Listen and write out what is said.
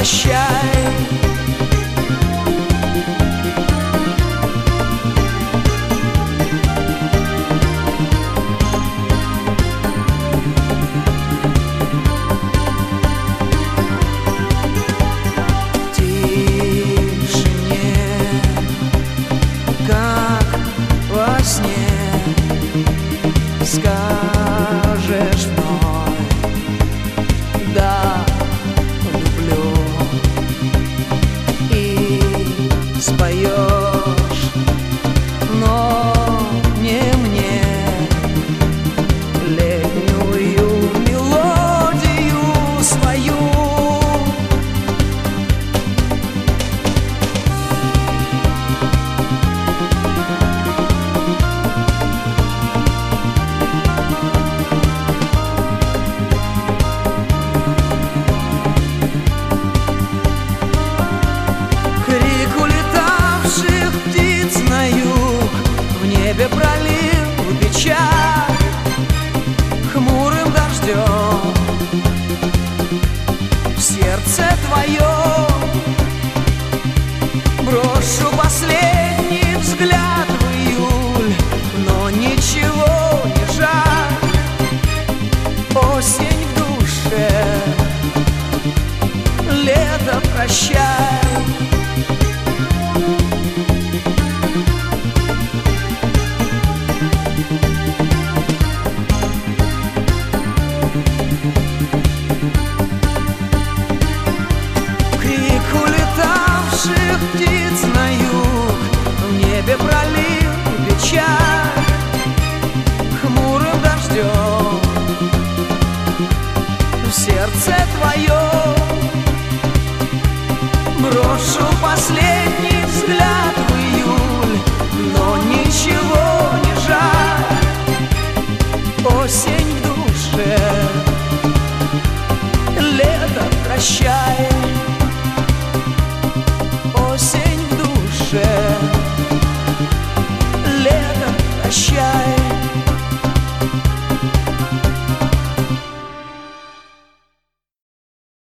прощай. Скажешь вновь: да, люблю. И споешь, но не мне, летнюю мелодию свою. Пролил печаль хмурым дождем в сердце твоем. Брошу последний взгляд в июль, но ничего не жаль. Осень в душе, лето прощай. Птиц на юг в небе пролил печаль хмурым дождем в сердце твоем. Брошу последний взгляд в июль, но ничего не жаль. Осень в душе, лето прощай.